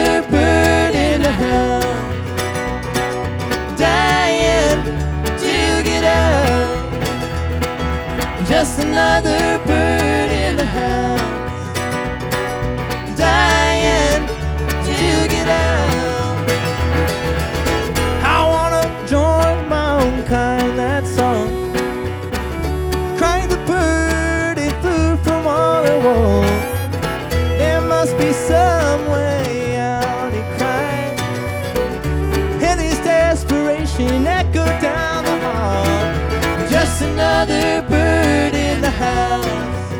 another bird in the house, dying to get out. Just another bird in the house, dying to get out. I wanna join my own kind, that song. Crying the bird it flew from all it was. There must be some way out, he cried. And his desperation echoed down the hall. Just another bird in the house,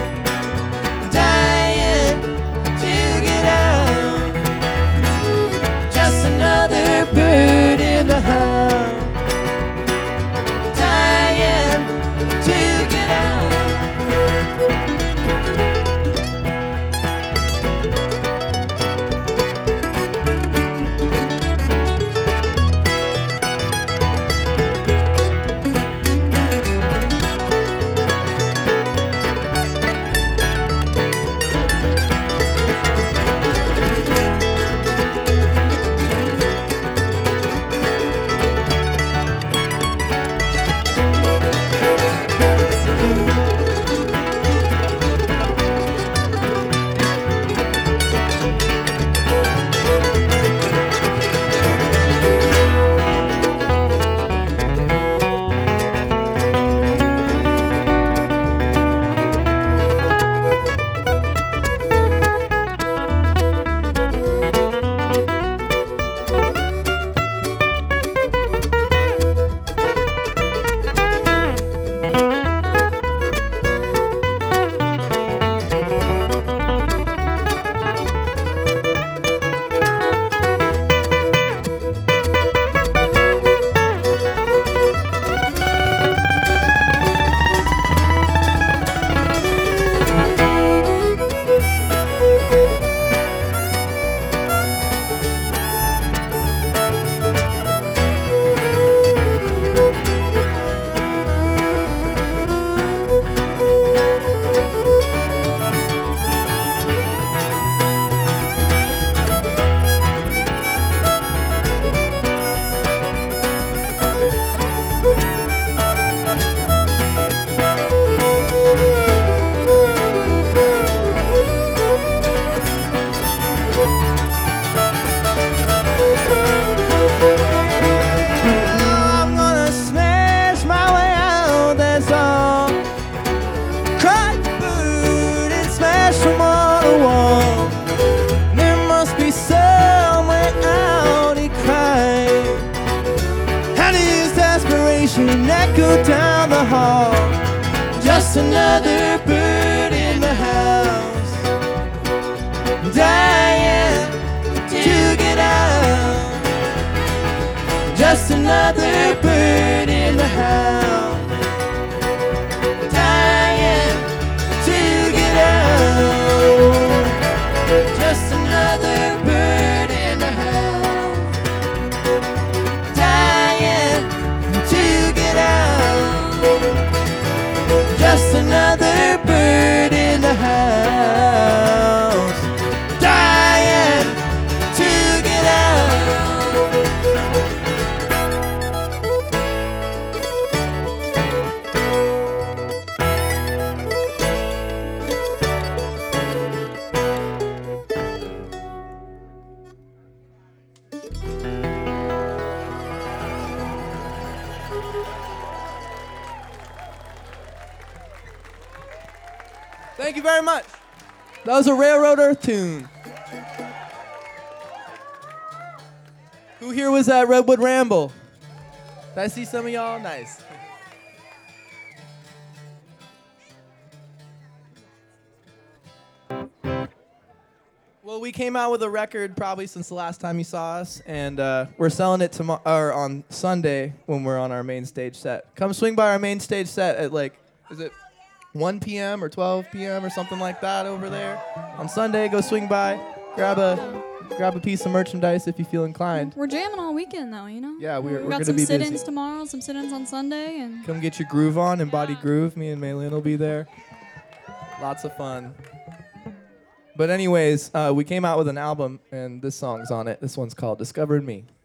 dying to get out. Just another bird in the house, dying to get out. Echo down the hall. Just another bird in the house, dying to get out. Just another bird in the house, dying to get out. Just another bird in the house, dying to get out. Just another bird in the house, dying to get out. Thank you very much. That was a Railroad Earth tune. Who here was at Redwood Ramble? Did I see some of y'all? Nice. Well, we came out with a record probably since the last time you saw us, and we're selling it on Sunday when we're on our main stage set. Come swing by our main stage set at is it 1 p.m. or 12 p.m. or something like that over there. On Sunday, go swing by, grab a piece of merchandise if you feel inclined. We're jamming all weekend though, you know? Yeah, we're got going to some be sit-ins busy. tomorrow, some sit-ins on Sunday, and Come get your groove on, Embody Groove. Me and Maylin will be there. Lots of fun. But anyways, we came out with an album, and this song's on it. This one's called Discovered Me.